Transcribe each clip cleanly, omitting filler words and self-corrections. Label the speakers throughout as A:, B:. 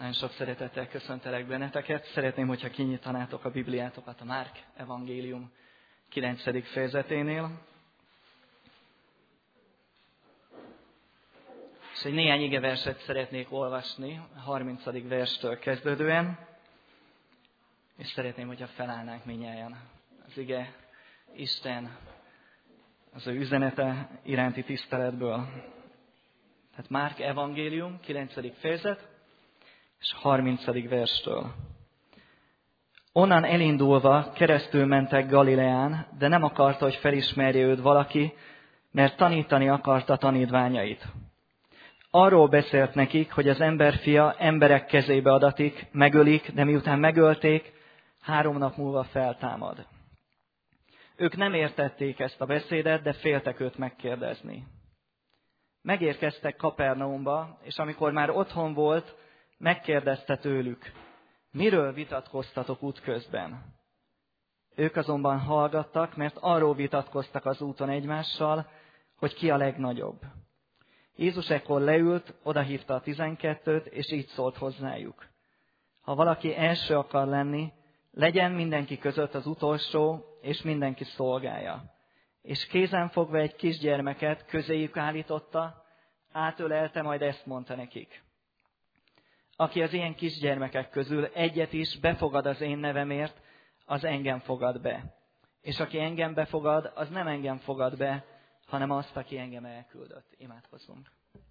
A: Nagyon sok szeretettel köszöntelek benneteket. Szeretném, hogyha kinyitanátok a Bibliátokat a Márk evangélium 9. fejezeténél. És egy néhány igeverset szeretnék olvasni, a 30. verstől kezdődően. És szeretném, hogyha felállnánk mindnyájan. Az ige Isten, az ő üzenete iránti tiszteletből. Tehát Márk evangélium 9. fejezet, és 30. verstől. Onnan elindulva keresztül mentek Galileán, de nem akarta, hogy felismerje őt valaki, mert tanítani akarta tanítványait. Arról beszélt nekik, hogy az emberfia emberek kezébe adatik, megölik, de miután megölték, 3 nap múlva feltámad. Ők nem értették ezt a beszédet, de féltek őt megkérdezni. Megérkeztek Kapernaumba, és amikor már otthon volt, megkérdezte tőlük, miről vitatkoztatok útközben? Ők azonban hallgattak, mert arról vitatkoztak az úton egymással, hogy ki a legnagyobb. Jézus ekkor leült, odahívta a 12-t, és így szólt hozzájuk. Ha valaki első akar lenni, legyen mindenki között az utolsó, és mindenki szolgája. És kézenfogva egy kisgyermeket közéjük állította, átölelte, majd ezt mondta nekik. Aki az ilyen kisgyermekek közül egyet is befogad az én nevemért, az engem fogad be. És aki engem befogad, az nem engem fogad be, hanem azt, aki engem elküldött. Imádkozzunk.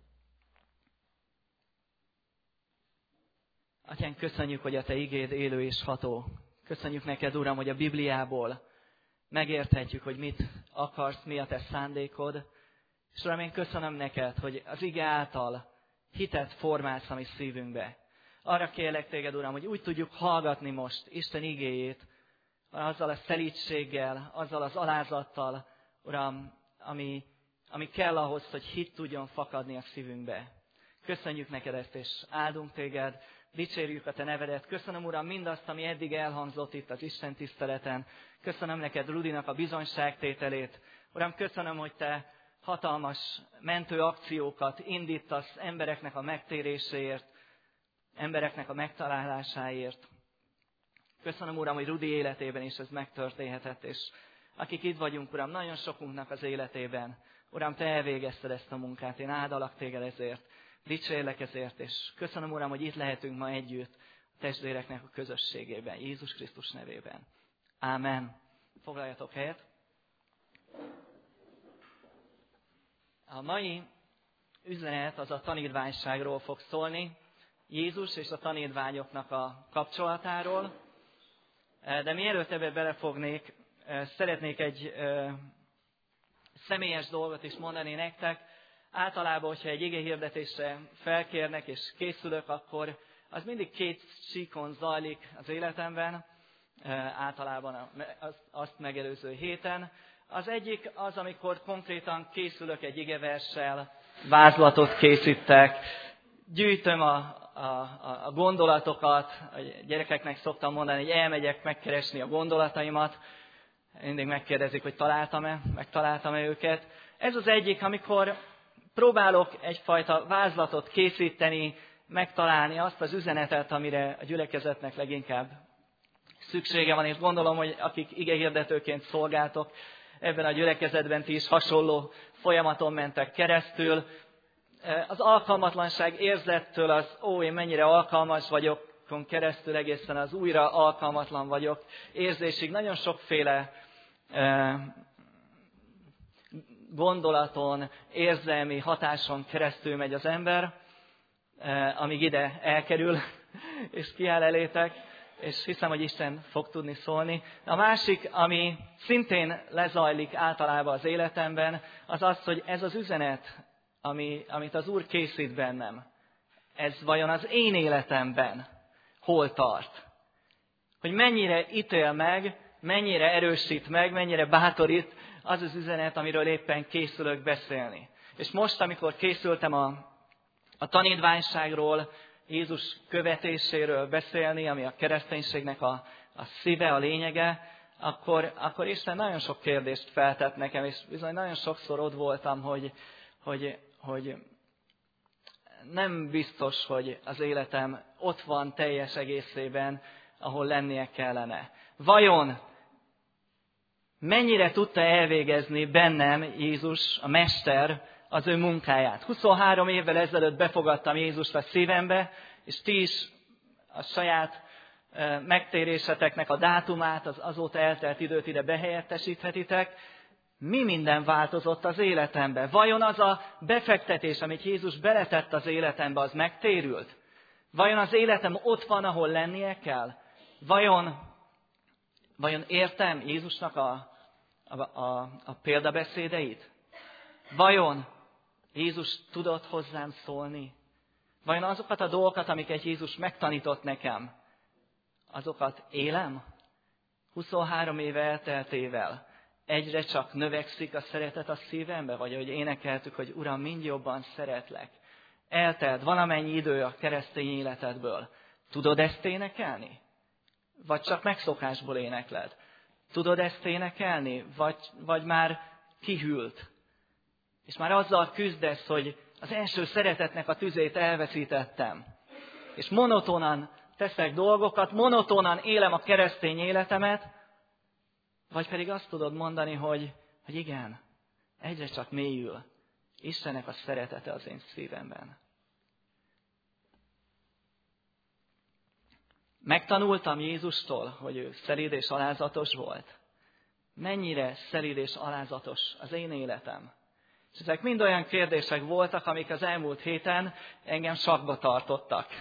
A: Atyánk, köszönjük, hogy a Te igéd élő és ható. Köszönjük neked, Uram, hogy a Bibliából megérthetjük, hogy mit akarsz, mi a Te szándékod. És Uram, én köszönöm neked, hogy az ige által hitet formálsz a mi szívünkbe. Arra kérlek téged, Uram, hogy úgy tudjuk hallgatni most Isten igéjét, azzal a szelídséggel, azzal az alázattal, Uram, ami kell ahhoz, hogy hit tudjon fakadni a szívünkbe. Köszönjük neked ezt, és áldunk téged, dicsérjük a te nevedet. Köszönöm, Uram, mindazt, ami eddig elhangzott itt az Isten tiszteleten. Köszönöm neked Rudinak a bizonyságtételét. Uram, köszönöm, hogy te hatalmas mentő akciókat indítasz embereknek a megtéréséért, embereknek a megtalálásáért. Köszönöm, Uram, hogy Rudi életében is ez megtörténhetett, és akik itt vagyunk, Uram, nagyon sokunknak az életében. Uram, te elvégezted ezt a munkát, én áldalak téged ezért, dicsérlek ezért, és köszönöm, Uram, hogy itt lehetünk ma együtt a testvéreknek a közösségében, Jézus Krisztus nevében. Ámen. Foglaljatok helyet. A mai üzenet az a tanítványságról fog szólni, Jézus és a tanítványoknak a kapcsolatáról. De mielőtt ebbe belefognék, szeretnék egy személyes dolgot is mondani nektek. Általában, hogyha egy igehirdetésre felkérnek és készülök, akkor az mindig 2 síkon zajlik az életemben, általában azt megelőző héten. Az egyik az, amikor konkrétan készülök egy igeverssel, vázlatot készítek, gyűjtöm a gondolatokat, a gyerekeknek szoktam mondani, hogy elmegyek megkeresni a gondolataimat, mindig megkérdezik, hogy megtaláltam-e őket. Ez az egyik, amikor próbálok egyfajta vázlatot készíteni, megtalálni azt az üzenetet, amire a gyülekezetnek leginkább szüksége van, és gondolom, hogy akik igehirdetőként szolgáltok, ebben a gyülekezetben ti is hasonló folyamaton mentek keresztül. Az alkalmatlanság érzettől az, én mennyire alkalmas vagyok, keresztül egészen az újra alkalmatlan vagyok érzésig nagyon sokféle gondolaton, érzelmi hatáson keresztül megy az ember, amíg ide elkerül, és kiáll elétek, és hiszem, hogy Isten fog tudni szólni. A másik, ami szintén lezajlik általában az életemben, az az, hogy ez az üzenet, amit az Úr készít bennem, ez vajon az én életemben hol tart? Hogy mennyire ítél meg, mennyire erősít meg, mennyire bátorít az az üzenet, amiről éppen készülök beszélni. És most, amikor készültem a tanítványságról, Jézus követéséről beszélni, ami a kereszténységnek a szíve, a lényege, akkor Isten nagyon sok kérdést feltett nekem, és bizony nagyon sokszor ott voltam, hogy nem biztos, hogy az életem ott van teljes egészében, ahol lennie kellene. Vajon mennyire tudta elvégezni bennem Jézus, a Mester, az ő munkáját? 23 évvel ezelőtt befogadtam Jézust a szívembe, és ti is a saját megtéréseteknek a dátumát, az azóta eltelt időt ide behelyettesíthetitek. Mi minden változott az életembe? Vajon az a befektetés, amit Jézus beletett az életembe, az megtérült? Vajon az életem ott van, ahol lennie kell? Vajon értem Jézusnak a példabeszédeit? Vajon Jézus tudott hozzám szólni? Vajon azokat a dolgokat, amiket Jézus megtanított nekem, azokat élem? 23 éve elteltével egyre csak növekszik a szeretet a szívembe, vagy ahogy énekeltük, hogy Uram, mind jobban szeretlek. Eltelt valamennyi idő a keresztény életedből. Tudod ezt énekelni? Vagy csak megszokásból énekled? Tudod ezt énekelni? Vagy már kihűlt? És már azzal küzdesz, hogy az első szeretetnek a tüzét elveszítettem. És monotonan teszek dolgokat, monotonan élem a keresztény életemet, vagy pedig azt tudod mondani, hogy igen, egyre csak mélyül Istennek a szeretete az én szívemben. Megtanultam Jézustól, hogy ő szelíd és alázatos volt. Mennyire szelíd és alázatos az én életem. És ezek mind olyan kérdések voltak, amik az elmúlt héten engem sakba tartottak.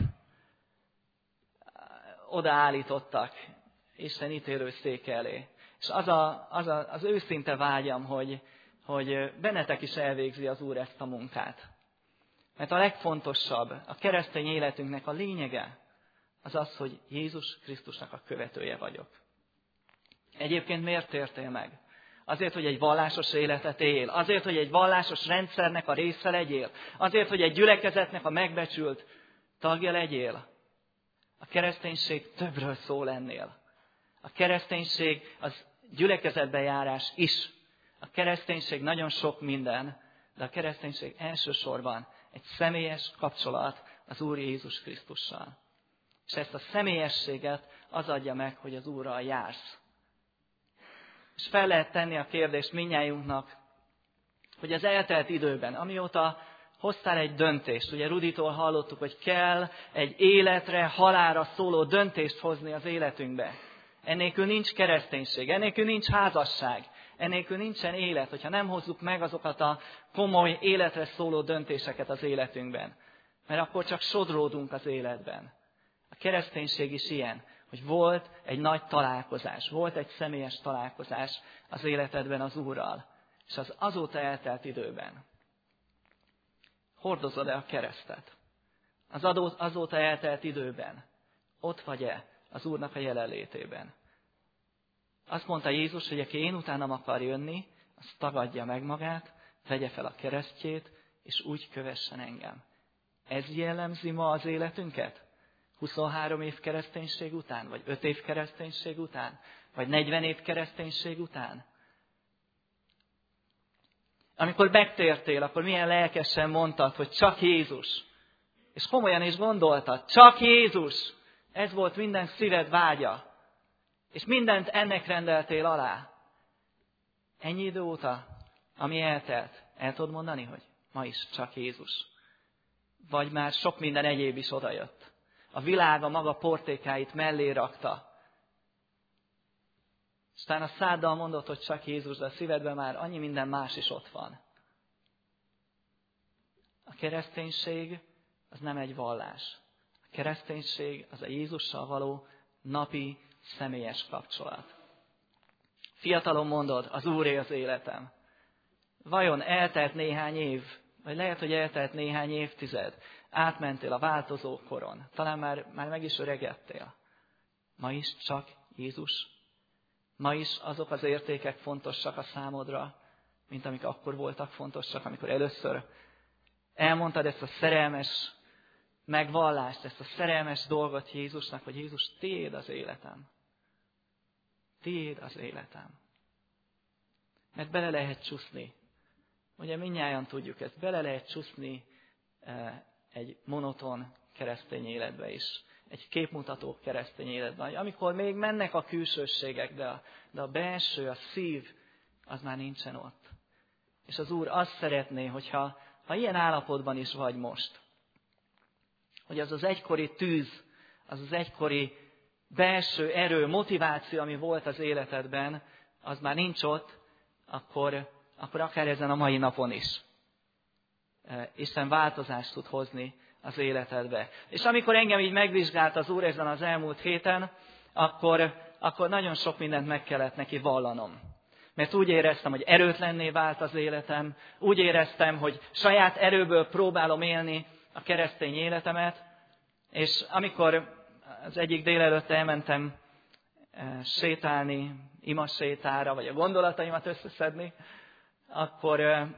A: Odaállítottak Isten ítélőszéke elé. És az őszinte vágyam, hogy bennetek is elvégzi az Úr ezt a munkát. Mert a legfontosabb, a keresztény életünknek a lényege az az, hogy Jézus Krisztusnak a követője vagyok. Egyébként miért tértél meg? Azért, hogy egy vallásos életet él. Azért, hogy egy vallásos rendszernek a része legyél. Azért, hogy egy gyülekezetnek a megbecsült tagja legyél. A kereszténység többről szól ennél. A kereszténység az gyülekezetbe járás is. A kereszténység nagyon sok minden, de a kereszténység elsősorban egy személyes kapcsolat az Úr Jézus Krisztussal. És ezt a személyességet az adja meg, hogy az Úrral jársz. És fel lehet tenni a kérdést mindnyájunknak, hogy az eltelt időben, amióta hoztál egy döntést, ugye Ruditól hallottuk, hogy kell egy életre, halálra szóló döntést hozni az életünkbe. Ennélkül nincs kereszténység, ennélkül nincs házasság, ennélkül nincsen élet, hogyha nem hozzuk meg azokat a komoly életre szóló döntéseket az életünkben. Mert akkor csak sodródunk az életben. A kereszténység is ilyen, hogy volt egy nagy találkozás, volt egy személyes találkozás az életedben az Úrral, és az azóta eltelt időben. Hordozod-e a keresztet? Az azóta eltelt időben ott vagy-e az Úrnak a jelenlétében? Azt mondta Jézus, hogy aki én utánam akar jönni, az tagadja meg magát, vegye fel a keresztjét, és úgy kövessen engem. Ez jellemzi ma az életünket? 23 év kereszténység után? Vagy 5 év kereszténység után? Vagy 40 év kereszténység után? Amikor megtértél, akkor milyen lelkesen mondtad, hogy csak Jézus. És komolyan is gondoltad, csak Jézus. Ez volt minden szíved vágya. És mindent ennek rendeltél alá. Ennyi idő óta, ami eltelt, el tudod mondani, hogy ma is csak Jézus. Vagy már sok minden egyéb is odajött. A világ a maga portékáit mellé rakta. Aztán a száddal mondod, hogy csak Jézus, de a szívedben már annyi minden más is ott van. A kereszténység az nem egy vallás. A kereszténység az a Jézussal való napi, személyes kapcsolat. Fiatalon mondod, az Úré az életem. Vajon eltelt néhány év, vagy lehet, hogy eltelt néhány évtized, átmentél a változó koron, talán már meg is öregedtél. Ma is csak Jézus? Ma is azok az értékek fontosak a számodra, mint amik akkor voltak fontosak, amikor először elmondtad ezt a szerelmes megvallást, ezt a szerelmes dolgot Jézusnak, hogy Jézus, tiéd az életem. Tiéd az életem. Mert bele lehet csúszni. Ugye mindnyájan tudjuk ezt, bele lehet csúszni egy monoton keresztény életbe is. Egy képmutató keresztény életben. Amikor még mennek a külsőségek, de a belső, a szív, az már nincsen ott. És az Úr azt szeretné, hogyha ilyen állapotban is vagy most, hogy az egykori tűz, az egykori belső erő, motiváció, ami volt az életedben, az már nincs ott, akkor akár ezen a mai napon is Isten változást tud hozni az életedbe. És amikor engem így megvizsgált az Úr ezen az elmúlt héten, akkor nagyon sok mindent meg kellett neki vallanom. Mert úgy éreztem, hogy erőtlenné vált az életem, úgy éreztem, hogy saját erőből próbálom élni a keresztény életemet, és amikor az egyik délelőtt elmentem sétálni, imasétára, vagy a gondolataimat összeszedni, akkor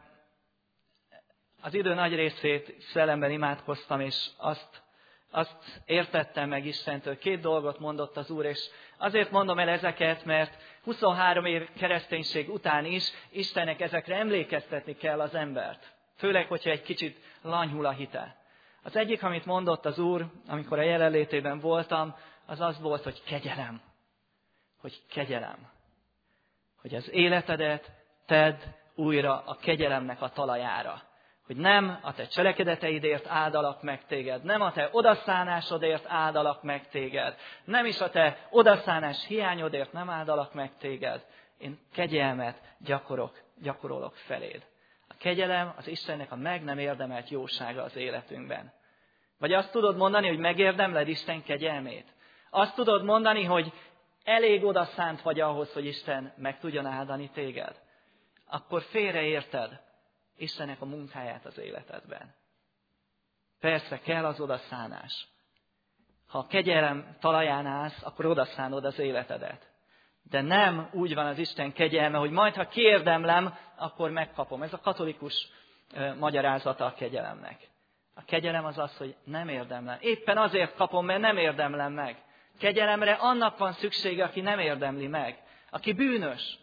A: az idő nagy részét szellemben imádkoztam, és azt értettem meg Istentől. 2 dolgot mondott az Úr, és azért mondom el ezeket, mert 23 év kereszténység után is Istennek ezekre emlékeztetni kell az embert. Főleg, hogyha egy kicsit lanyhul a hite. Az egyik, amit mondott az Úr, amikor a jelenlétében voltam, az volt, hogy kegyelem. Hogy kegyelem. Hogy az életedet tedd újra a kegyelemnek a talajára. Hogy nem a te cselekedeteidért áldalak meg téged, nem a te odaszánásodért áldalak meg téged, nem is a te odaszánás hiányodért nem áldalak meg téged. Én kegyelmet gyakorolok feléd. A kegyelem az Istennek a meg nem érdemelt jósága az életünkben. Vagy azt tudod mondani, hogy megérdemled Isten kegyelmét. Azt tudod mondani, hogy elég odaszánt vagy ahhoz, hogy Isten meg tudjon áldani téged. Akkor félreérted Istennek a munkáját az életedben. Persze kell az odaszánás. Ha a kegyelem talaján állsz, akkor odaszánod az életedet. De nem úgy van az Isten kegyelme, hogy majd ha kiérdemlem, akkor megkapom. Ez a katolikus magyarázata a kegyelemnek. A kegyelem az, hogy nem érdemlem. Éppen azért kapom, mert nem érdemlem meg. Kegyelemre annak van szüksége, aki nem érdemli meg. Aki bűnös.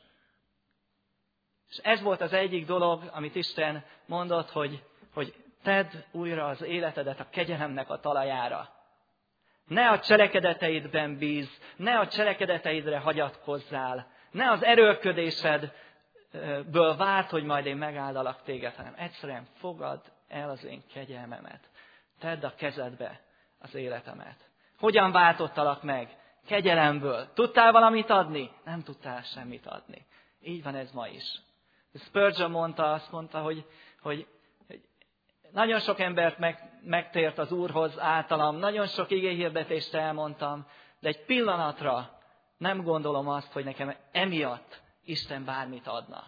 A: És ez volt az egyik dolog, amit Isten mondott, hogy tedd újra az életedet a kegyelemnek a talajára. Ne a cselekedeteidben bízz, ne a cselekedeteidre hagyatkozzál, ne az erőlködésedből várd, hogy majd én megáldalak téged, hanem egyszerűen fogadd el az én kegyelmemet. Tedd a kezedbe az életemet. Hogyan váltottalak meg? Kegyelemből. Tudtál valamit adni? Nem tudtál semmit adni. Így van ez ma is. Spurgeon azt mondta, hogy nagyon sok embert megtért az Úrhoz általam, nagyon sok igéhirdetést elmondtam, de egy pillanatra nem gondolom azt, hogy nekem emiatt Isten bármit adna.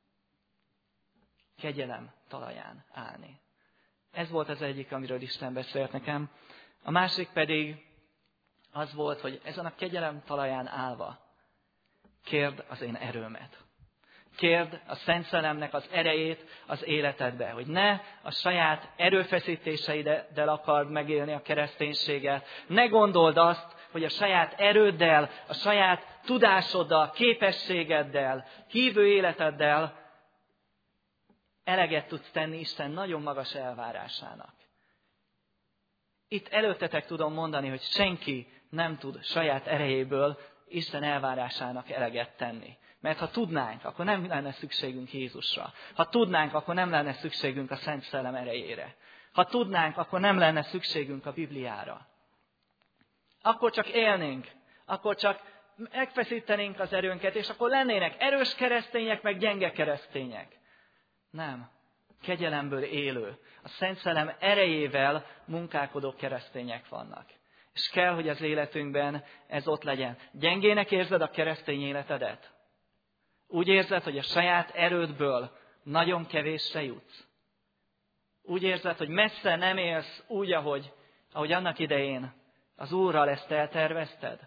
A: Kegyelem talaján állni. Ez volt az egyik, amiről Isten beszélt nekem. A másik pedig az volt, hogy ezen a kegyelem talaján állva kérd az én erőmet. Kérd a Szent Szellemnek az erejét az életedbe, hogy ne a saját erőfeszítéseiddel akard megélni a kereszténységet. Ne gondold azt, hogy a saját erőddel, a saját tudásoddal, képességeddel, hívő életeddel eleget tudsz tenni Isten nagyon magas elvárásának. Itt előttetek tudom mondani, hogy senki nem tud saját erejéből Isten elvárásának eleget tenni. Mert ha tudnánk, akkor nem lenne szükségünk Jézusra. Ha tudnánk, akkor nem lenne szükségünk a Szent Szellem erejére. Ha tudnánk, akkor nem lenne szükségünk a Bibliára. Akkor csak élnénk, akkor csak megfeszítenénk az erőnket, és akkor lennének erős keresztények, meg gyenge keresztények. Nem. Kegyelemből élő, a Szent Szellem erejével munkálkodó keresztények vannak. És kell, hogy az életünkben ez ott legyen. Gyengének érzed a keresztény életedet? Úgy érzed, hogy a saját erődből nagyon kevésre jutsz? Úgy érzed, hogy messze nem élsz úgy, ahogy annak idején az Úrral ezt eltervezted?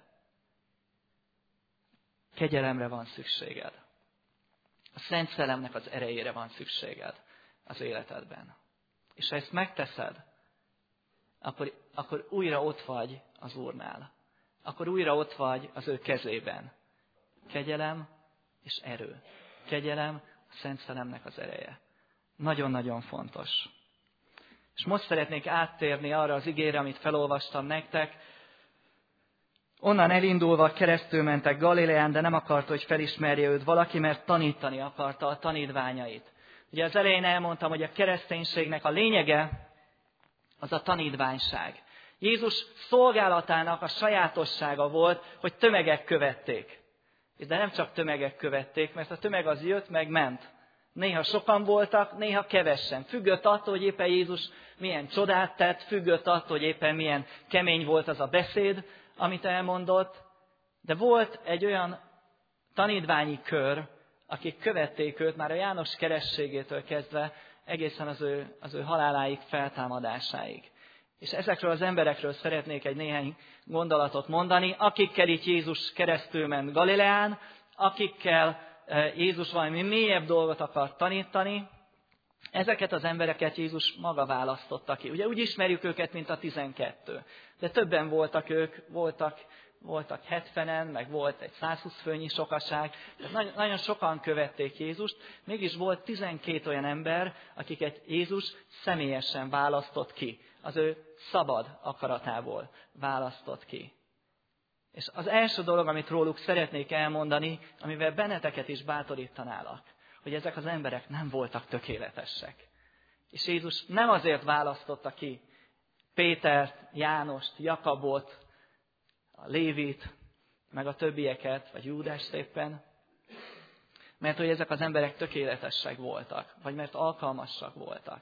A: Kegyelemre van szükséged. A Szent Szellemnek az erejére van szükséged az életedben. És ha ezt megteszed, akkor újra ott vagy az Úrnál. Akkor újra ott vagy az ő kezében. Kegyelem és erő. Kegyelem, a Szent Szellemnek az ereje. Nagyon-nagyon fontos. És most szeretnék áttérni arra az igére, amit felolvastam nektek. Onnan elindulva keresztül mentek Galileán, de nem akarta, hogy felismerje őt valaki, mert tanítani akarta a tanítványait. Ugye az elején elmondtam, hogy a kereszténységnek a lényege az a tanítványság. Jézus szolgálatának a sajátossága volt, hogy tömegek követték. De nem csak tömegek követték, mert a tömeg az jött, meg ment. Néha sokan voltak, néha kevesen. Függött attól, hogy éppen Jézus milyen csodát tett, függött attól, hogy éppen milyen kemény volt az a beszéd, amit elmondott. De volt egy olyan tanítványi kör, akik követték őt már a János kerességétől kezdve egészen az ő haláláig, feltámadásáig. És ezekről az emberekről szeretnék egy néhány gondolatot mondani, akikkel itt Jézus keresztül ment Galileán, akikkel Jézus valami mélyebb dolgot akart tanítani. Ezeket az embereket Jézus maga választotta ki. Ugye úgy ismerjük őket, mint a 12. De többen voltak ők, voltak 70-en, meg volt egy 120 főnyi sokaság. Tehát nagyon sokan követték Jézust, mégis volt 12 olyan ember, akiket Jézus személyesen választott ki. Az ő szabad akaratából választott ki. És az első dolog, amit róluk szeretnék elmondani, amivel benneteket is bátorítanálak, hogy ezek az emberek nem voltak tökéletesek. És Jézus nem azért választotta ki Pétert, Jánost, Jakabot, a Lévit, meg a többieket, vagy Júdást éppen, mert hogy ezek az emberek tökéletesek voltak, vagy mert alkalmasak voltak.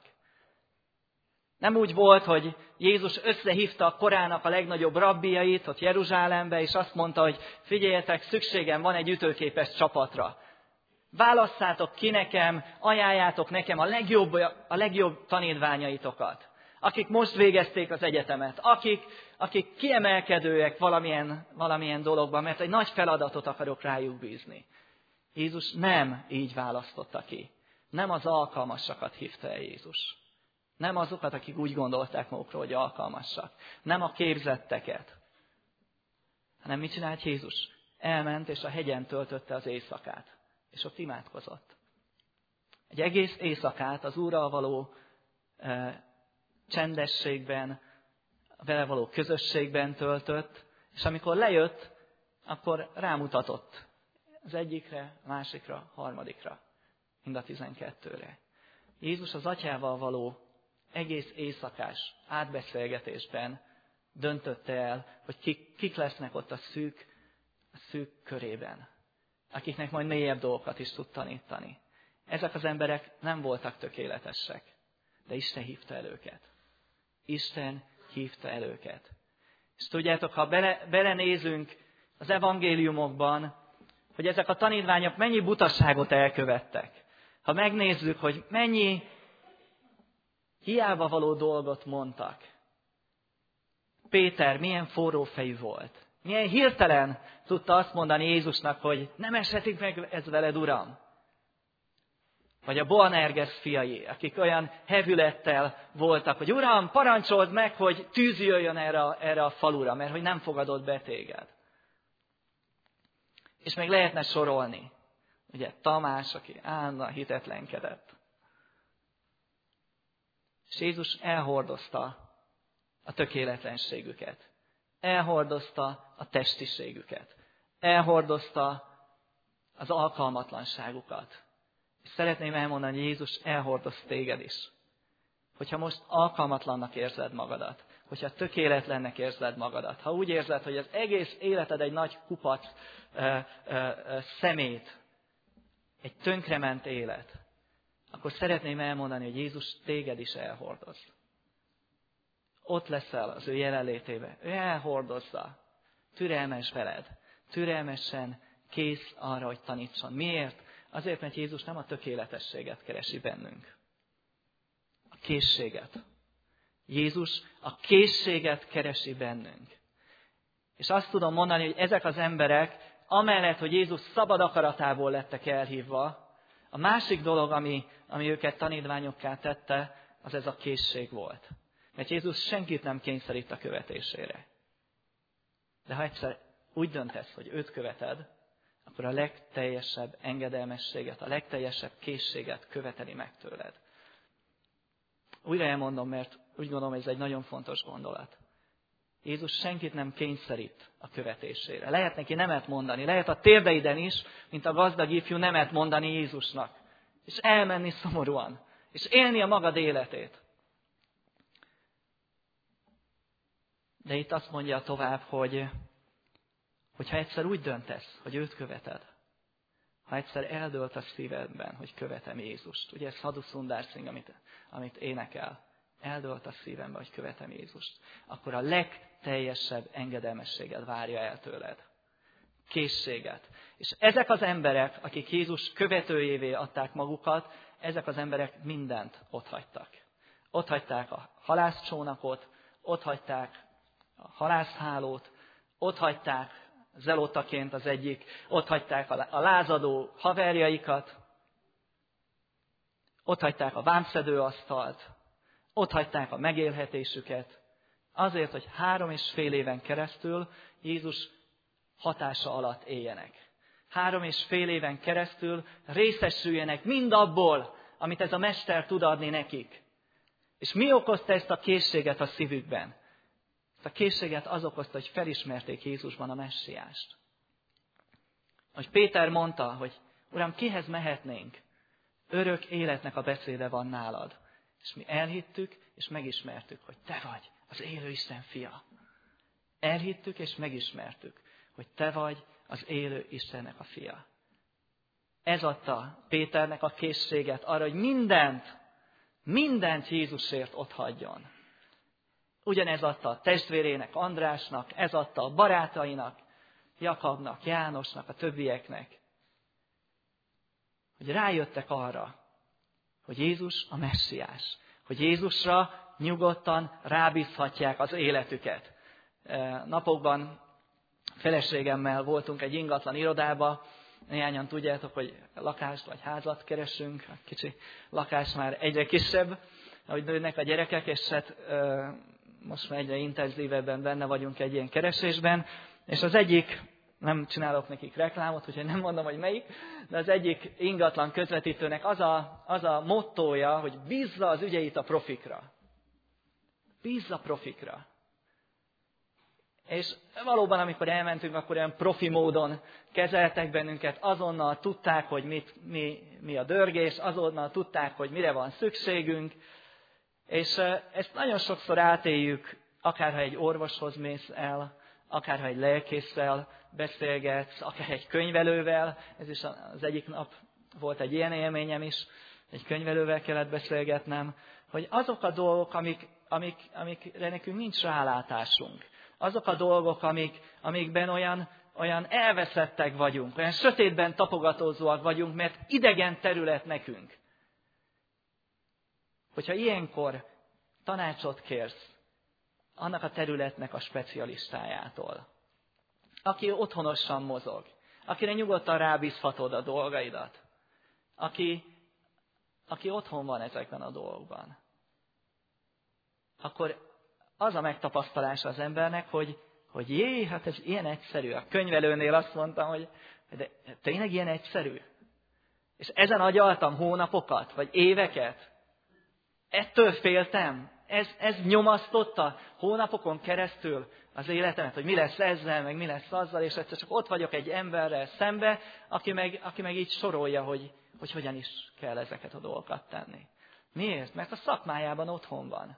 A: Nem úgy volt, hogy Jézus összehívta a korának a legnagyobb rabbiait ott Jeruzsálembe, és azt mondta, hogy figyeljetek, szükségem van egy ütőképes csapatra. Válasszátok ki nekem, ajánljátok nekem a legjobb tanítványaitokat, akik most végezték az egyetemet, akik kiemelkedőek valamilyen dologban, mert egy nagy feladatot akarok rájuk bízni. Jézus nem így választotta ki. Nem az alkalmasakat hívta el Jézus. Nem azokat, akik úgy gondolták magukról, hogy alkalmasak. Nem a képzetteket. Hanem mit csinált Jézus? Elment, és a hegyen töltötte az éjszakát. És ott imádkozott. Egy egész éjszakát az Úrral való csendességben, vele való közösségben töltött, és amikor lejött, akkor rámutatott az egyikre, másikra, harmadikra, mind a 12-re. Jézus az Atyával való egész éjszakás átbeszélgetésben döntötte el, hogy kik lesznek ott a szűk körében, akiknek majd mélyebb dolgokat is tud tanítani. Ezek az emberek nem voltak tökéletesek, de Isten hívta el őket. Isten hívta el őket. És tudjátok, ha belenézünk az evangéliumokban, hogy ezek a tanítványok mennyi butaságot elkövettek, ha megnézzük, hogy mennyi hiába való dolgot mondtak. Péter milyen forrófejű volt. Milyen hirtelen tudta azt mondani Jézusnak, hogy nem eshetik meg ez veled, Uram. Vagy a Boanerges fiai, akik olyan hevülettel voltak, hogy Uram, parancsold meg, hogy tűz jöjjön erre a falura, mert hogy nem fogadott be téged. És még lehetne sorolni. Ugye Tamás, aki állandóan hitetlenkedett. És Jézus elhordozta a tökéletlenségüket. Elhordozta a testiségüket. Elhordozta az alkalmatlanságukat. És szeretném elmondani, hogy Jézus elhordoz téged is. Hogyha most alkalmatlannak érzed magadat, hogyha tökéletlennek érzed magadat, ha úgy érzed, hogy az egész életed egy nagy kupac szemét, egy tönkrement élet, akkor szeretném elmondani, hogy Jézus téged is elhordoz. Ott leszel az ő jelenlétébe. Ő elhordozza. Türelmes veled. Türelmesen kész arra, hogy tanítson. Miért? Azért, mert Jézus nem a tökéletességet keresi bennünk. A készséget. Jézus a készséget keresi bennünk. És azt tudom mondani, hogy ezek az emberek, amellett, hogy Jézus szabad akaratából lettek elhívva, a másik dolog, ami őket tanítványokká tette, az ez a készség volt. Mert Jézus senkit nem kényszerít a követésére. De ha egyszer úgy döntesz, hogy őt követed, akkor a legteljesebb engedelmességet, a legteljesebb készséget követeli meg tőled. Újra elmondom, mert úgy gondolom, ez egy nagyon fontos gondolat. Jézus senkit nem kényszerít a követésére. Lehet neki nemet mondani, lehet a térdeiden is, mint a gazdag ifjú nemet mondani Jézusnak. És elmenni szomorúan, és élni a magad életét. De itt azt mondja tovább, hogy ha egyszer úgy döntesz, hogy őt követed, ha egyszer eldölt a szívedben, hogy követem Jézust, ugye ez Sadhu Sundar Singh, amit énekel, eldölt a szívemben, hogy követem Jézust, akkor a legteljesebb engedelmességet várja el tőled. Készséget. És ezek az emberek, akik Jézus követőjévé adták magukat, ezek az emberek mindent otthagytak. Otthagyták a halászcsónakot, otthagyták a halászhálót, otthagyták zelótaként az egyik, otthagyták a lázadó haverjaikat, otthagyták a vámszedőasztalt, otthagyták a megélhetésüket, azért, hogy 3,5 éven keresztül Jézus hatása alatt éljenek. 3,5 éven keresztül részesüljenek mindabból, amit ez a mester tud adni nekik. És mi okozta ezt a készséget a szívükben? Ezt a készséget az okozta, hogy felismerték Jézusban a messiást. Ahogy Péter mondta, hogy Uram, kihez mehetnénk? Örök életnek a beszéde van nálad. És mi elhittük, és megismertük, hogy te vagy az élő Isten fia. Elhittük, és megismertük, hogy te vagy az élő Istennek a fia. Ez adta Péternek a készséget arra, hogy mindent Jézusért otthagyjon. Ugyanez adta a testvérének, Andrásnak, ez adta a barátainak, Jakabnak, Jánosnak, a többieknek. Hogy rájöttek arra, hogy Jézus a messiás, hogy Jézusra nyugodtan rábízhatják az életüket. Napokban feleségemmel voltunk egy ingatlan irodába, néhányan tudjátok, hogy lakást vagy házat keresünk, a kicsi lakás már egyre kisebb, ahogy nőnek a gyerekek, és hát most már egyre intenzívebben benne vagyunk egy ilyen keresésben, és az egyik, nem csinálok nekik reklámot, úgyhogy nem mondom, hogy melyik, de az egyik ingatlan közvetítőnek az a mottója, hogy bízza az ügyeit a profikra. Bízza profikra. És valóban, amikor elmentünk, akkor olyan profi módon kezeltek bennünket, azonnal tudták, hogy mi a dörgés, azonnal tudták, hogy mire van szükségünk, és ezt nagyon sokszor átéljük, akárha egy orvoshoz mész el, akárha egy lelkésszel beszélgetsz, akár egy könyvelővel, ez is az egyik nap volt egy ilyen élményem is, egy könyvelővel kellett beszélgetnem, hogy azok a dolgok, amikre nekünk nincs rálátásunk, azok a dolgok, amikben olyan elveszettek vagyunk, olyan sötétben tapogatózóak vagyunk, mert idegen terület nekünk. Hogyha ilyenkor tanácsot kérsz annak a területnek a specialistájától, aki otthonosan mozog, akire nyugodtan rábízhatod a dolgaidat, aki otthon van ezekben a dolgokban, akkor az a megtapasztalása az embernek, hogy jé, hát ez ilyen egyszerű. A könyvelőnél azt mondtam, hogy de tényleg ilyen egyszerű? És ezen agyaltam hónapokat, vagy éveket. Ettől féltem. Ez nyomasztotta hónapokon keresztül az életemet, hogy mi lesz ezzel, meg mi lesz azzal, és egyszer csak ott vagyok egy emberrel szembe, aki meg így sorolja, hogy hogyan is kell ezeket a dolgokat tenni. Miért? Mert a szakmájában otthon van.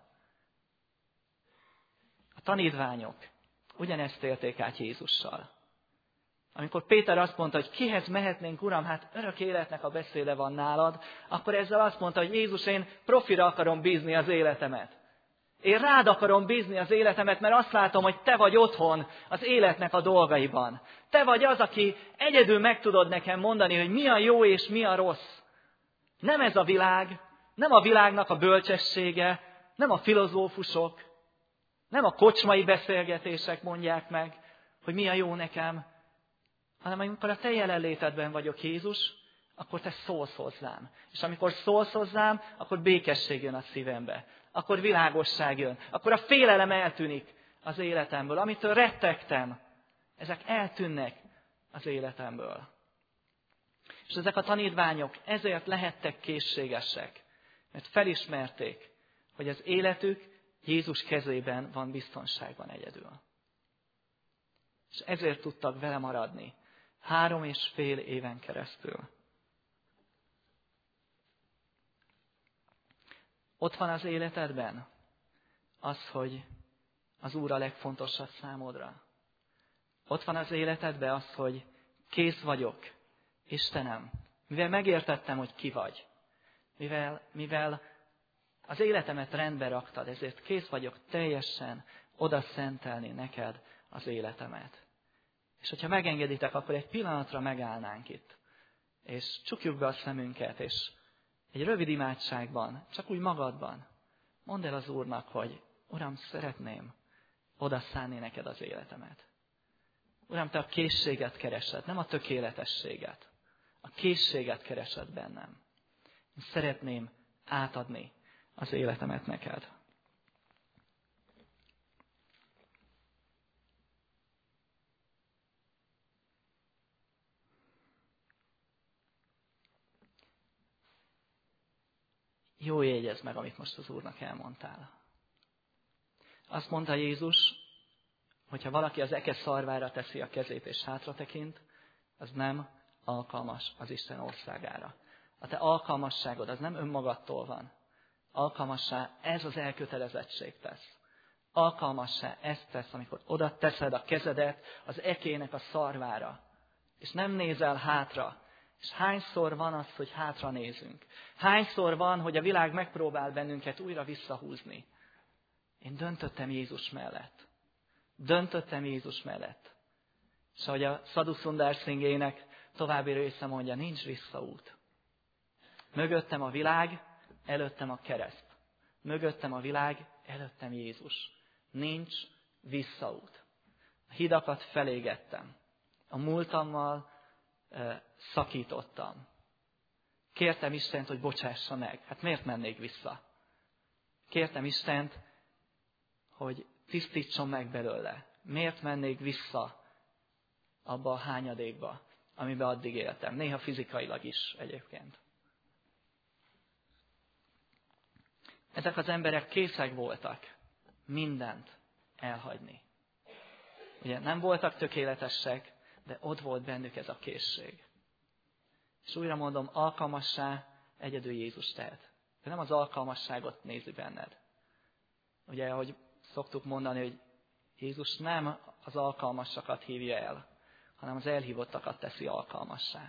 A: A tanítványok ugyanezt élték át Jézussal. Amikor Péter azt mondta, hogy kihez mehetnénk, Uram, hát örök életnek a beszéde van nálad, akkor ezzel azt mondta, hogy Jézus, én profira akarom bízni az életemet. Én rád akarom bízni az életemet, mert azt látom, hogy te vagy otthon az életnek a dolgaiban. Te vagy az, aki egyedül meg tudod nekem mondani, hogy mi a jó és mi a rossz. Nem ez a világ, nem a világnak a bölcsessége, nem a filozófusok, nem a kocsmai beszélgetések mondják meg, hogy mi a jó nekem, hanem amikor a te jelenlétedben vagyok, Jézus, akkor te szólsz hozzám. És amikor szólsz hozzám, akkor békesség jön a szívembe. Akkor világosság jön. Akkor a félelem eltűnik az életemből. Amitől rettegtem, ezek eltűnnek az életemből. És ezek a tanítványok ezért lehettek készségesek, mert felismerték, hogy az életük Jézus kezében van biztonságban egyedül. És ezért tudtak vele maradni 3,5 éven keresztül. Ott van az életedben az, hogy az Úr a legfontosabb számodra. Ott van az életedben az, hogy kész vagyok, Istenem, mivel megértettem, hogy ki vagy. Mivel az életemet rendbe raktad, ezért kész vagyok teljesen oda szentelni neked az életemet. És hogyha megengeditek, akkor egy pillanatra megállnánk itt. És csukjuk be a szemünket, és egy rövid imádságban, csak úgy magadban, mondd el az Úrnak, hogy Uram, szeretném odaszánni neked az életemet. Uram, te a készséget keresed, nem a tökéletességet. A készséget keresed bennem. Én szeretném átadni az életemet neked. Jó jegyezd meg, amit most az Úrnak elmondtál. Azt mondta Jézus, hogyha valaki az eke szarvára teszi a kezét és hátra tekint, az nem alkalmas az Isten országára. A te alkalmasságod az nem önmagadtól van. Alkalmassá ez az elkötelezettség tesz. Alkalmassá ezt tesz, amikor oda teszed a kezedet az ekének a szarvára, és nem nézel hátra. És hányszor van az, hogy hátra nézünk? Hányszor van, hogy a világ megpróbál bennünket újra visszahúzni? Én döntöttem Jézus mellett. Döntöttem Jézus mellett. És ahogy a Sadhu Sundar Singhének további része mondja, nincs visszaút. Mögöttem a világ, előttem a kereszt. Mögöttem a világ, előttem Jézus. Nincs visszaút. A hidakat felégettem. A múltammal szakítottam. Kértem Istent, hogy bocsássa meg. Hát miért mennék vissza? Kértem Istent, hogy tisztítson meg belőle. Miért mennék vissza abba a hányadékba, amiben addig éltem? Néha fizikailag is egyébként. Ezek az emberek készek voltak mindent elhagyni. Ugye nem voltak tökéletesek, de ott volt bennük ez a készség. És újra mondom, alkalmassá egyedül Jézus tehet. De nem az alkalmasságot nézi benned. Ugye, ahogy szoktuk mondani, hogy Jézus nem az alkalmasakat hívja el, hanem az elhívottakat teszi alkalmassá.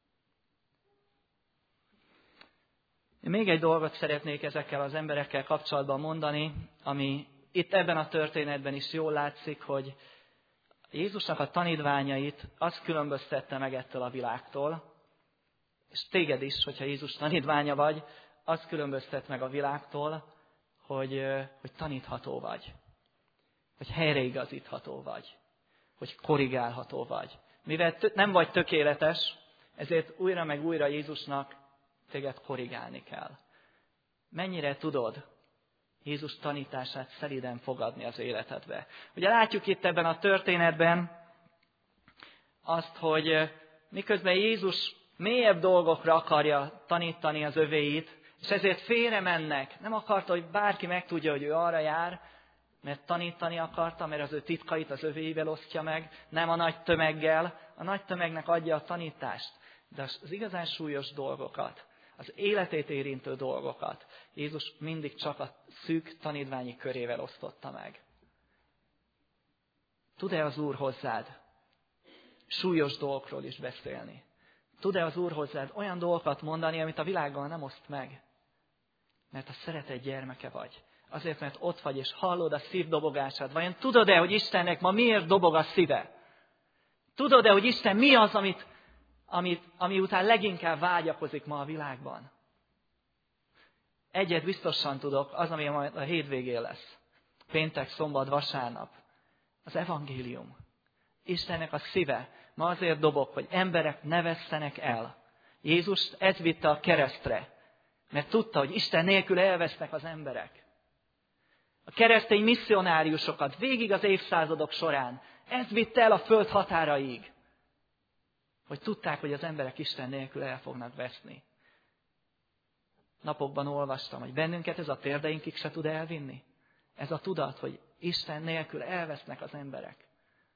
A: Én még egy dolgot szeretnék ezekkel az emberekkel kapcsolatban mondani, ami itt ebben a történetben is jól látszik, hogy Jézusnak a tanítványait az különböztette meg ettől a világtól, és téged is, hogyha Jézus tanítványa vagy, az különböztet meg a világtól, hogy tanítható vagy, hogy helyreigazítható vagy, hogy korrigálható vagy. Mivel nem vagy tökéletes, ezért újra meg újra Jézusnak téged korrigálni kell. Mennyire tudod Jézus tanítását szelíden fogadni az életedbe? Ugye látjuk itt ebben a történetben azt, hogy miközben Jézus mélyebb dolgokra akarja tanítani az övéit, és ezért félre mennek. Nem akarta, hogy bárki megtudja, hogy ő arra jár, mert tanítani akarta, mert az ő titkait az övéivel osztja meg, nem a nagy tömeggel. A nagy tömegnek adja a tanítást, de az igazán súlyos dolgokat, az életét érintő dolgokat Jézus mindig csak a szűk tanítványi körével osztotta meg. Tud-e az Úr hozzád súlyos dolgokról is beszélni? Tud-e az Úr hozzád olyan dolgokat mondani, amit a világgal nem oszt meg? Mert a szeretett gyermeke vagy. Azért, mert ott vagy, és hallod a szívdobogását. Vajon tudod-e, hogy Istennek ma miért dobog a szíve? Tudod-e, hogy Isten mi az, ami után leginkább vágyakozik ma a világban? Egyet biztosan tudok, az, ami a hétvégén lesz. Péntek, szombat, vasárnap. Az evangélium. Istennek a szíve ma azért dobog, hogy emberek ne vesszenek el. Jézus ez vitte a keresztre, mert tudta, hogy Isten nélkül elvesznek az emberek. A keresztény misszionáriusokat végig az évszázadok során ez vitte el a föld határaig, hogy tudták, hogy az emberek Isten nélkül el fognak veszni. napokban olvastam, hogy bennünket ez a térdeinkig se tud elvinni. Ez a tudat, hogy Isten nélkül elvesznek az emberek.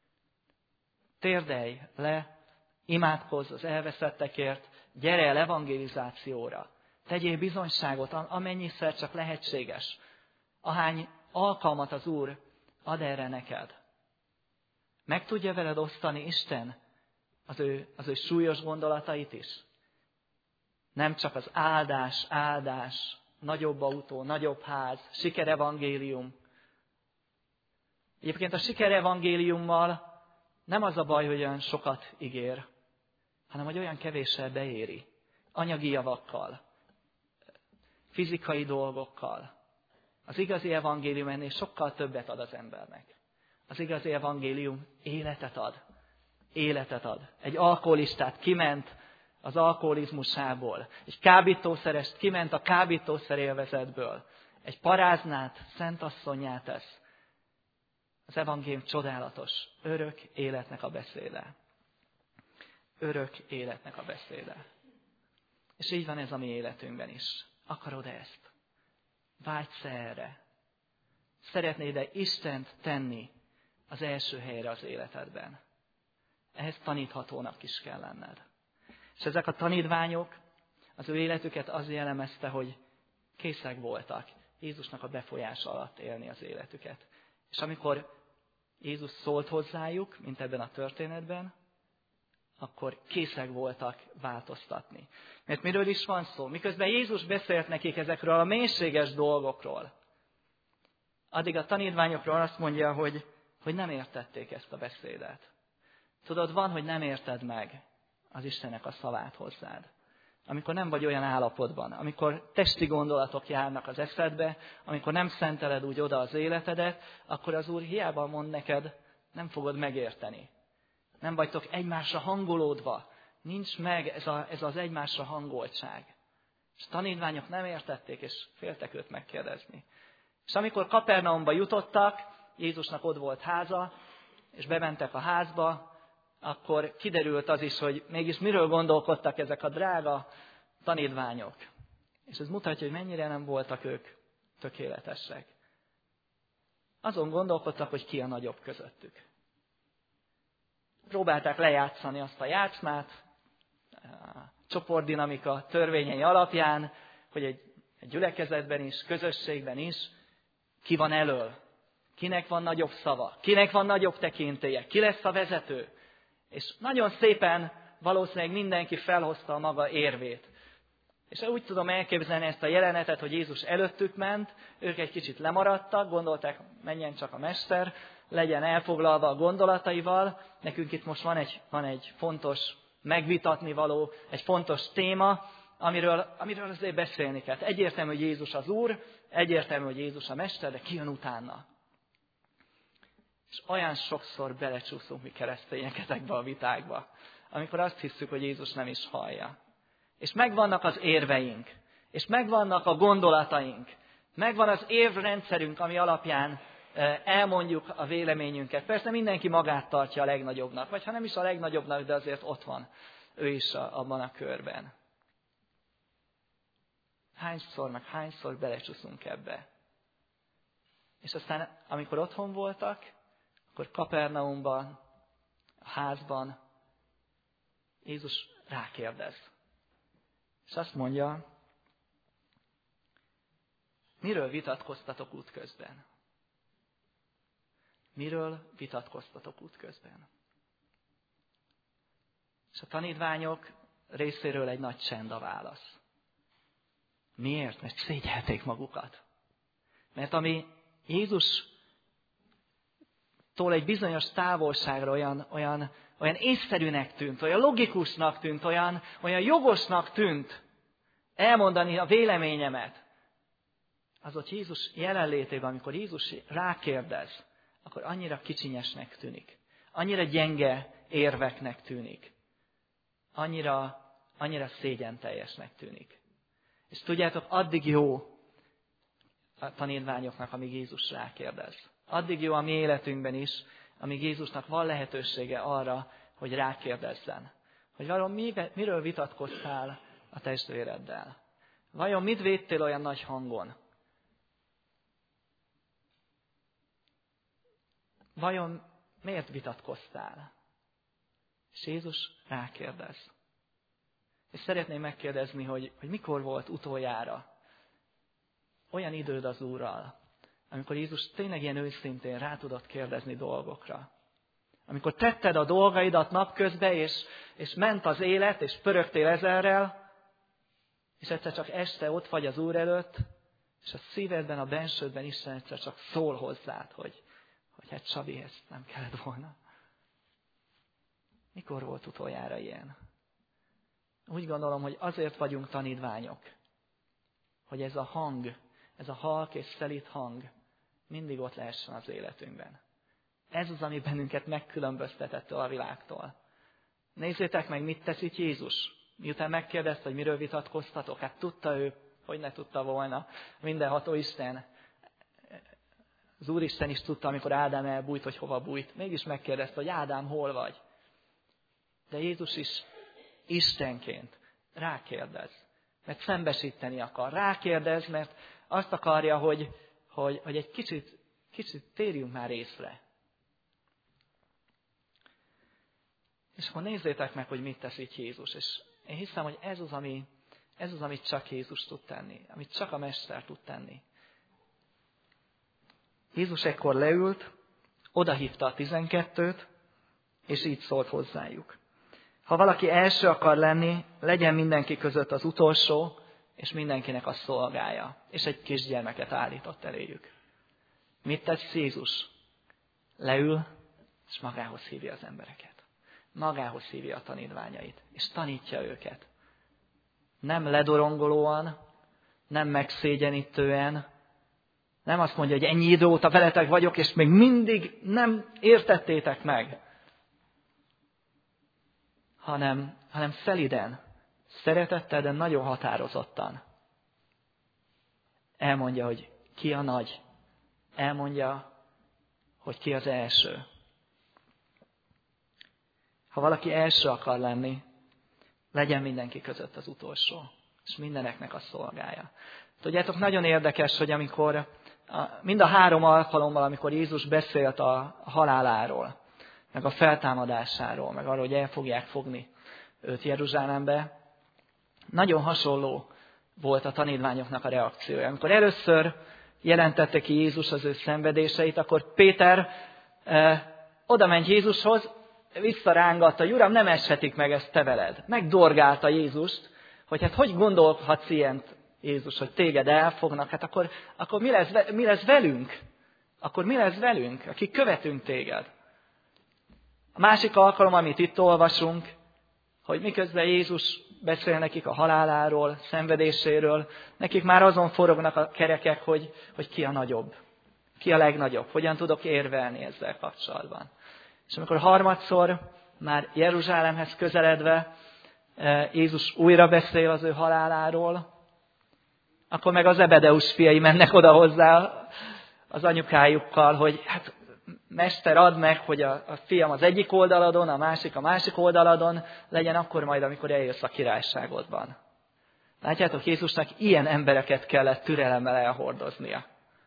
A: Térdelj le, imádkozz az elveszettekért, gyere el evangelizációra. Tegyél bizonyságot, amennyiszer csak lehetséges. Ahány alkalmat az Úr ad erre neked. Meg tudja veled osztani Isten az ő súlyos gondolatait is? Nem csak az áldás, nagyobb autó, nagyobb ház, sikerevangélium. Egyébként a sikerevangéliummal nem az a baj, hogy olyan sokat ígér, hanem hogy olyan kevéssel beéri. Anyagi javakkal, fizikai dolgokkal. Az igazi evangélium ennél sokkal többet ad az embernek. Az igazi evangélium életet ad. Életet ad. Egy alkoholistát kiment az alkoholizmusából. Egy kábítószerest kiment a kábítószer élvezetből. Egy paráznát szentasszonnyá tesz. Az evangélium csodálatos. Örök életnek a beszéde. Örök életnek a beszéde. És így van ez a mi életünkben is. Akarod ezt? Vágysz erre? Szeretnéd-e Istent tenni az első helyre az életedben? Ehhez taníthatónak is kell lenned. És ezek a tanítványok, az ő életüket az jellemezte, hogy készek voltak Jézusnak a befolyása alatt élni az életüket. És amikor Jézus szólt hozzájuk, mint ebben a történetben, akkor készek voltak változtatni. Mert miről is van szó? Miközben Jézus beszélt nekik ezekről a mélységes dolgokról, addig a tanítványokról azt mondja, hogy nem értették ezt a beszédet. Tudod, van, hogy nem érted meg az Istennek a szavát hozzád. Amikor nem vagy olyan állapotban, amikor testi gondolatok járnak az eszedbe, amikor nem szenteled úgy oda az életedet, akkor az Úr hiába mond neked, nem fogod megérteni. Nem vagytok egymásra hangolódva. Nincs meg ez az egymásra hangoltság. És a tanítványok nem értették, és féltek őt megkérdezni. És amikor Kapernaumba jutottak, Jézusnak ott volt háza, és bementek a házba, akkor kiderült az is, hogy mégis miről gondolkodtak ezek a drága tanítványok. És ez mutatja, hogy mennyire nem voltak ők tökéletesek. Azon gondolkodtak, hogy ki a nagyobb közöttük. Próbálták lejátszani azt a játszmát, a csoportdinamika törvényei alapján, hogy egy gyülekezetben is, közösségben is ki van elől, kinek van nagyobb szava, kinek van nagyobb tekintélye, ki lesz a vezető. És nagyon szépen valószínűleg mindenki felhozta a maga érvét. És úgy tudom elképzelni ezt a jelenetet, hogy Jézus előttük ment, ők egy kicsit lemaradtak, gondolták, menjen csak a mester, legyen elfoglalva a gondolataival. Nekünk itt most van egy fontos megvitatni való, egy fontos téma, amiről azért beszélni kell. Egyértelmű, hogy Jézus az Úr, egyértelmű, hogy Jézus a mester, de ki jön utána? És olyan sokszor belecsúszunk mi keresztények ezekbe a vitákba, amikor azt hiszük, hogy Jézus nem is hallja. És megvannak az érveink, és megvannak a gondolataink, megvan az érvrendszerünk, ami alapján elmondjuk a véleményünket. Persze mindenki magát tartja a legnagyobbnak, vagy ha nem is a legnagyobbnak, de azért ott van ő is abban a körben. Hányszor belecsúszunk ebbe. És aztán, amikor otthon voltak, akkor Kapernaumban, a házban Jézus rákérdez. És azt mondja, miről vitatkoztatok útközben? Miről vitatkoztatok útközben? És a tanítványok részéről egy nagy csend a válasz. Miért? Mert szégyelték magukat. Mert ami Jézustól egy bizonyos távolságra olyan észszerűnek tűnt, olyan logikusnak tűnt, olyan jogosnak tűnt elmondani a véleményemet, az ott Jézus jelenlétében, amikor Jézus rákérdez, akkor annyira kicsinyesnek tűnik, annyira gyenge érveknek tűnik, annyira szégyenteljesnek tűnik. És tudjátok, addig jó a tanítványoknak, amíg Jézus rákérdez. Addig jó a mi életünkben is, amíg Jézusnak van lehetősége arra, hogy rákérdezzen. Hogy valami miről vitatkoztál a testvéreddel? Vajon mit védtél olyan nagy hangon? Vajon miért vitatkoztál? És Jézus rákérdez. És szeretném megkérdezni, hogy mikor volt utoljára olyan időd az Úrral, amikor Jézus tényleg ilyen őszintén rá tudott kérdezni dolgokra. Amikor tetted a dolgaidat napközben, és ment az élet, és pörögtél ezerrel, és egyszer csak este ott vagy az Úr előtt, és a szívedben, a bensődben Isten egyszer csak szól hozzád, hogy hát Csabi, ezt nem kellett volna. Mikor volt utoljára ilyen? Úgy gondolom, hogy azért vagyunk tanítványok, hogy ez a hang, ez a halk és szelíd hang mindig ott lehessen az életünkben. Ez az, ami bennünket megkülönböztetett a világtól. Nézzétek meg, mit tesz itt Jézus. Miután megkérdezte, hogy miről vitatkoztatok, hát tudta ő, hogy ne tudta volna. Mindenható Isten. Az Úristen is tudta, amikor Ádám elbújt, hogy hova bújt. Mégis megkérdezte, hogy Ádám, hol vagy? De Jézus is Istenként rákérdez, mert szembesíteni akar. Rákérdez, mert azt akarja, hogy egy kicsit térjünk már észre. És akkor nézzétek meg, hogy mit tesz itt Jézus. És én hiszem, hogy ez az, amit csak Jézus tud tenni, amit csak a Mester tud tenni. Jézus ekkor leült, odahívta a 12-t, és így szólt hozzájuk. Ha valaki első akar lenni, legyen mindenki között az utolsó, és mindenkinek a szolgája. És egy kisgyermeket állított eléjük. Mit tesz Jézus? Leül, és magához hívja az embereket. Magához hívja a tanítványait, és tanítja őket. Nem ledorongolóan, nem megszégyenítően, nem azt mondja, hogy ennyi idő óta veletek vagyok, és még mindig nem értettétek meg, hanem szeliden, szeretettel, de nagyon határozottan. Elmondja, hogy ki a nagy. Elmondja, hogy ki az első. Ha valaki első akar lenni, legyen mindenki között az utolsó, és mindeneknek a szolgája. Tudjátok, nagyon érdekes, hogy amikor mind a 3 alkalommal, amikor Jézus beszélt a haláláról, meg a feltámadásáról, meg arról, hogy el fogják fogni őt Jeruzsálembe, nagyon hasonló volt a tanítványoknak a reakciója. Amikor először jelentette ki Jézus az ő szenvedéseit, akkor Péter oda ment Jézushoz, visszarángatta, hogy Uram, nem eshetik meg ezt te veled. Megdorgálta Jézust, hogy hát hogy gondolhatsz ilyent, Jézus, hogy téged elfognak, hát akkor mi lesz velünk? Akkor mi lesz velünk, akik követünk téged? A másik alkalom, amit itt olvasunk, hogy miközben Jézus beszél nekik a haláláról, szenvedéséről, nekik már azon forognak a kerekek, hogy ki a nagyobb, ki a legnagyobb, hogyan tudok érvelni ezzel kapcsolatban. És amikor harmadszor, már Jeruzsálemhez közeledve, Jézus újra beszél az ő haláláról, akkor meg a Zebedeus fiai mennek oda hozzá az anyukájukkal, hogy hát Mester, add meg, hogy a fiam az egyik oldaladon, a másik oldaladon legyen akkor majd, amikor eljössz a királyságodban. Látjátok, Jézusnak ilyen embereket kellett türelemmel elhordoznia.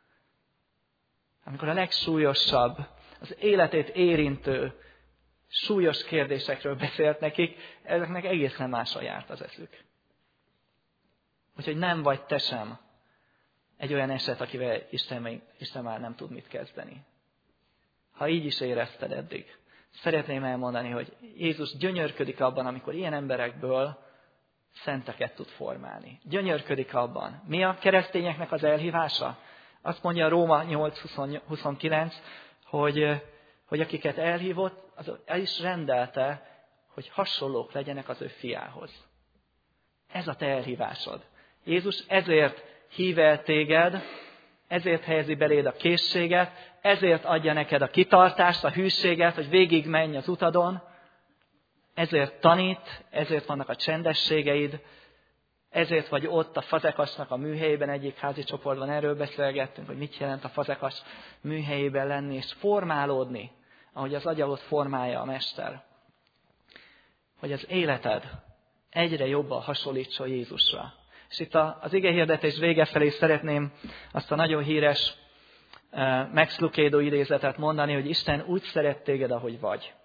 A: Amikor a legsúlyosabb, az életét érintő, súlyos kérdésekről beszélt nekik, ezeknek egészen máshol járt az eszük. Úgyhogy nem vagy te sem egy olyan eset, akivel Isten már nem tud mit kezdeni. Ha így is érezted eddig, szeretném elmondani, hogy Jézus gyönyörködik abban, amikor ilyen emberekből szenteket tud formálni. Gyönyörködik abban. Mi a keresztényeknek az elhívása? Azt mondja Róma 8:29, hogy akiket elhívott, az el is rendelte, hogy hasonlók legyenek az ő fiához. Ez a te elhívásod. Jézus ezért hív el téged, ezért helyezi beléd a készséget, ezért adja neked a kitartást, a hűséget, hogy végig menj az utadon, ezért tanít, ezért vannak a csendességeid, ezért vagy ott a Fazekasnak a műhelyében, egyik házi csoportban erről beszélgettünk, hogy mit jelent a Fazekas műhelyében lenni, és formálódni, ahogy az agyagot formálja a Mester. Hogy az életed egyre jobban hasonlítson Jézusra. És itt az igehirdetés vége felé szeretném azt a nagyon híres Max Lucado idézetet mondani, hogy Isten úgy szeret téged, ahogy vagy.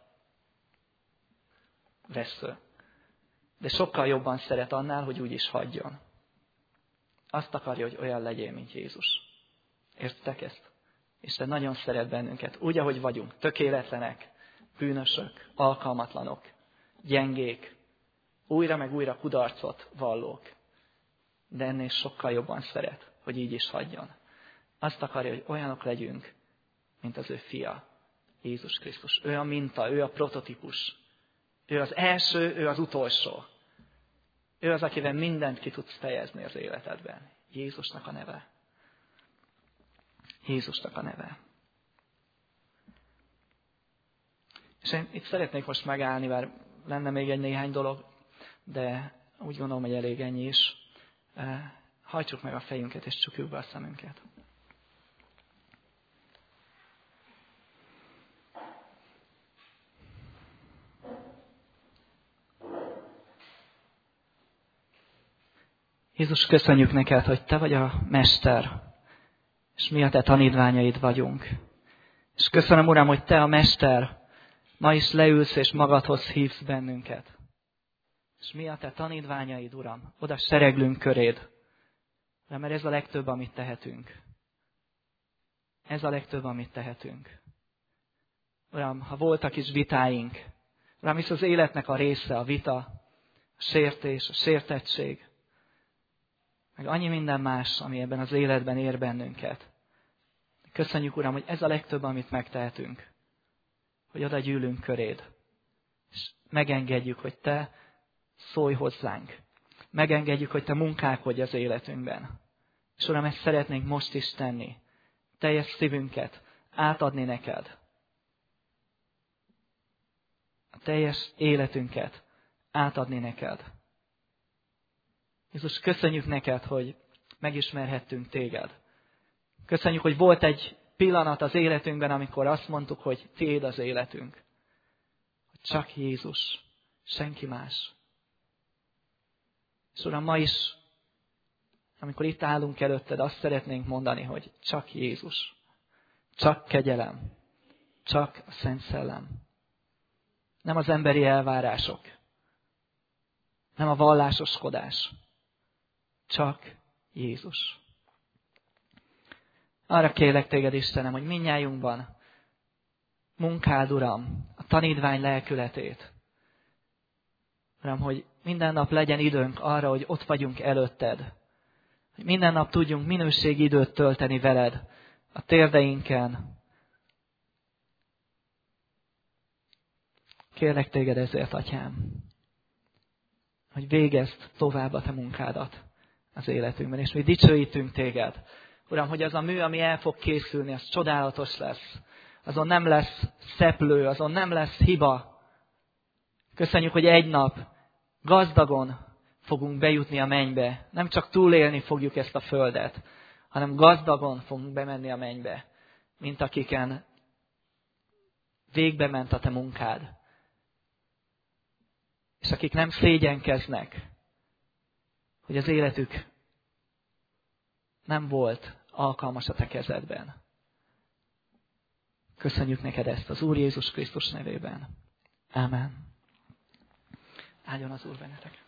A: Vesző. De sokkal jobban szeret annál, hogy úgy is hagyjon. Azt akarja, hogy olyan legyél, mint Jézus. Értitek ezt? Isten nagyon szeret bennünket, úgy, ahogy vagyunk, tökéletlenek, bűnösök, alkalmatlanok, gyengék, újra meg újra kudarcot vallók. De ennél sokkal jobban szeret, hogy így is hagyjon. Azt akarja, hogy olyanok legyünk, mint az ő fia, Jézus Krisztus. Ő a minta, ő a prototípus. Ő az első, ő az utolsó. Ő az, akivel mindent ki tudsz fejezni az életedben. Jézusnak a neve. Jézusnak a neve. És én itt szeretnék most megállni, mert lenne még egy néhány dolog, de úgy gondolom, hogy elég ennyi is. Hajtsuk meg a fejünket, és csukjuk be a szemünket. Jézus, köszönjük neked, hogy te vagy a Mester, és mi a te tanítványaid vagyunk. És köszönöm, Uram, hogy te a Mester, ma is leülsz és magadhoz hívsz bennünket. És mi a te tanítványaid, Uram, oda sereglünk köréd. De mert ez a legtöbb, amit tehetünk. Ez a legtöbb, amit tehetünk. Uram, ha voltak is vitáink, Uram, hisz az életnek a része, a vita, a sértés, a sértettség, meg annyi minden más, ami ebben az életben ér bennünket. Köszönjük, Uram, hogy ez a legtöbb, amit megtehetünk. Hogy oda gyűlünk köréd. És megengedjük, hogy te szólj hozzánk. Megengedjük, hogy te munkálkodj az életünkben. És Uram, ezt szeretnénk most is tenni. Teljes szívünket átadni neked. A teljes életünket átadni neked. Jézus, köszönjük neked, hogy megismerhettünk téged. Köszönjük, hogy volt egy pillanat az életünkben, amikor azt mondtuk, hogy tiéd az életünk. Hogy csak Jézus, senki más. És Uram, ma is, amikor itt állunk előtted, azt szeretnénk mondani, hogy csak Jézus, csak kegyelem, csak a Szent Szellem. Nem az emberi elvárások, nem a vallásoskodás, csak Jézus. Arra kérlek téged, Istenem, hogy mindnyájunkban munkáld, Uram, a tanítvány lelkületét. Uram, hogy minden nap legyen időnk arra, hogy ott vagyunk előtted. Hogy minden nap tudjunk minőségi időt tölteni veled a térdeinken. Kérlek téged ezért, Atyám, hogy végezd tovább a te munkádat az életünkben, és mi dicsőítünk téged. Uram, hogy az a mű, ami el fog készülni, az csodálatos lesz. Azon nem lesz szeplő, azon nem lesz hiba. Köszönjük, hogy egy nap gazdagon fogunk bejutni a mennybe. Nem csak túlélni fogjuk ezt a földet, hanem gazdagon fogunk bemenni a mennybe, mint akiken végbe ment a te munkád. És akik nem szégyenkeznek, hogy az életük nem volt alkalmas a te kezedben. Köszönjük neked ezt az Úr Jézus Krisztus nevében. Ámen. Áldjon az Úr bennetek.